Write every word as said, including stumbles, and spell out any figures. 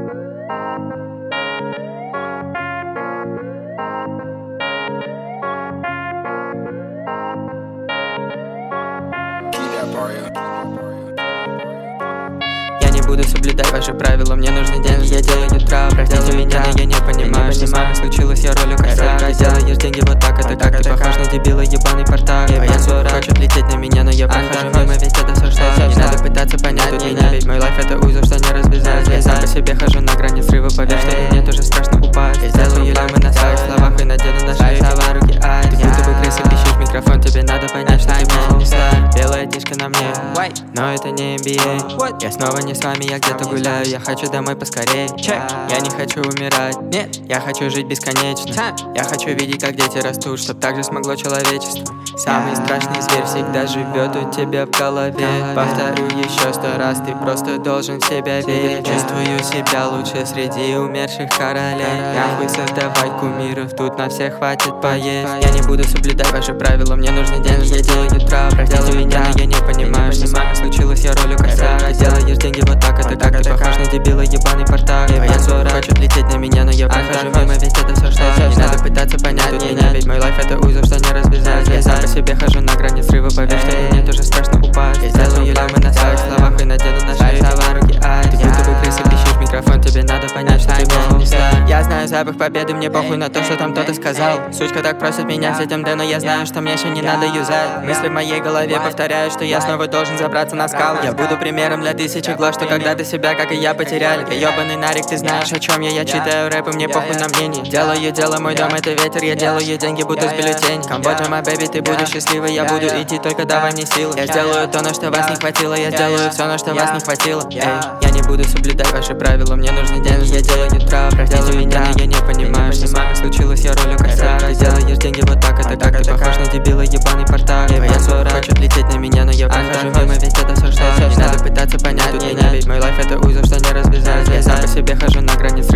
Я не буду соблюдать ваши правила, мне нужны деньги, я делаю трап. Простите меня, но я не понимаю, что с вами случилось, я ролю косяк. Ты делаешь деньги вот так, это как ты похож на дебила, ебаный портак. Пьян хочет лететь на меня, но я прохожу мимо, ведь это все что. Не надо пытаться понять тут меня, ведь мой лайф это узел, что не развязать. Я сам по себе хожу на грани срыва, поверь, что мне тоже страшно упасть. Я сделаю лямы на своих словах и надену на шею сова руки айс. Ты будто бы крыса, пищишь микрофон, тебе надо понять, что ты меня не слайм. Белая тишка на мне, но это не эн би эй. Я снова не с вами, я где-то гуляю, я хочу домой поскорей. Я не хочу умирать, нет, я хочу жить бесконечно. Я хочу видеть, как дети растут, чтоб так же смогло человечество. Самый страшный зверь всегда живет у тебя в голове. Повторю еще сто раз, ты просто должен в себя верить. Чувствую себя лучше среди умерших королей. Нахуй создавать кумиров, тут на всех хватит поесть. Я не буду соблюдать ваши правила, мне нужны деньги, я делаю трап. Простите меня, но я не понимаю, что с вами случилось, я ролю косяк. Ты делаешь деньги вот так, это как ты похож на дебила, ебаный портак. Пьян хочет лететь на меня, но я прохожу мимо, ведь это все что. Не надо пытаться понять тут меня, ведь мой лайф это узел, что не развязать. Я сам по себе хожу на грани срыва, поверь, что мне тоже страшно упасть. Я сделаю лямы на своих словах и надену на шею сова руки айс. Ты будто бы крыса, пищишь микрофон, тебе надо понять, что ты меня не слайм. Я знаю запах победы, мне похуй на то, что там кто-то сказал. Сучка так просит меня с этим Д, но я знаю, что мне еще не надо юзать. Мысли в моей голове повторяют, что я снова должен забраться на скалу. Я буду примером для тысячи глаз, что когда-то себя, как и я, потеряли. Ты ебаный нарик, ты знаешь, о чем я, я читаю рэп, и мне похуй на мнение. Делаю дело, мой дом это ветер, я делаю деньги, буду с бюллетень. Камбоджа, my baby, ты будешь счастливой, я буду идти, только давай мне силы. Я сделаю то, на что вас не хватило, я сделаю все, на что вас не хватило. Эй, я не буду соблюдать ваши правила, мне нужны деньги, я делаю трап. Простите меня, но я не понимаю, что с вами случилось, я ролю косяк. Ты делаешь деньги вот так, это как ты похож на дебила, ебаный портак. Пьян хочет лететь на меня, но я прохожу мимо, ведь это все что. Не надо пытаться понять тут меня, ведь мой лайф это узел, что не развязать. Я сам по себе хожу на границе.